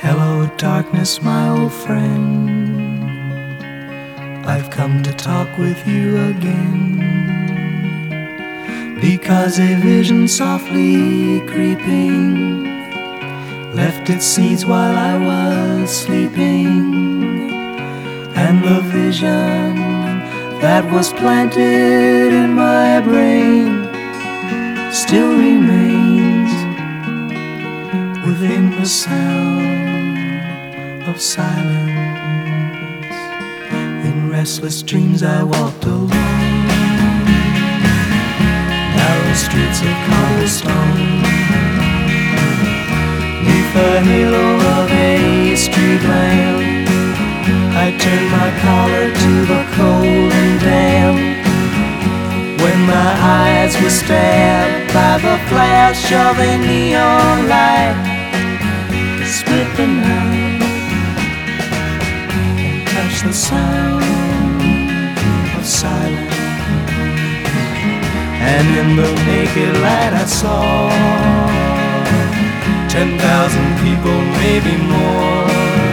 Hello, darkness, my old friend. I've come to talk with you again, because a vision softly creeping left its seeds while I was sleeping, and the vision that was planted in my brain still remains within the sound of silence. In restless dreams I walked alone, narrow streets of cobblestone, neath the halo of a street lamp. I turned my collar to the cold and damp, when my eyes were stabbed by the flash of a neon light. Split the night and touch the sound of silence, and in the naked light I saw 10,000 people, maybe more,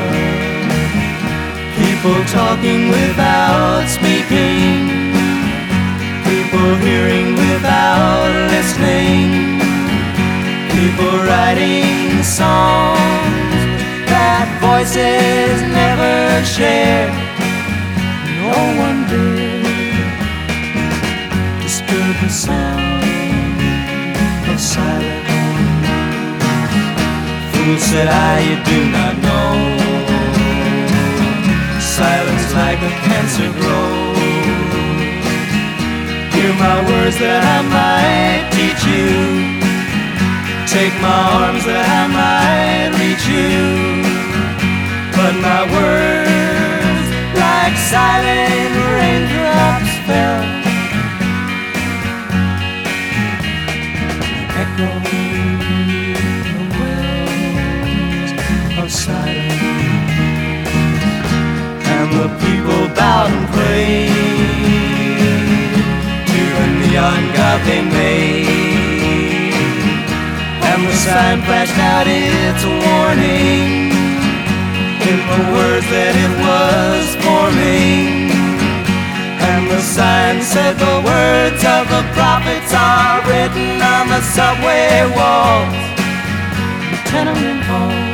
people talking without speaking, people hearing without listening, people writing songs that voices never shared. No one dared disturb the sound of silence. Fool, said I, you do not know, silence like a cancer grows. Hear my words that I might teach you, take my arms that I might reach you, but my words like silent raindrops fell, echoing the wells of silence. And the people bowed and prayed to the neon god they made, and the sign flashed out its warning in the words that it was forming. And the sign said the words of the prophets are written on the subway walls, the tenement halls,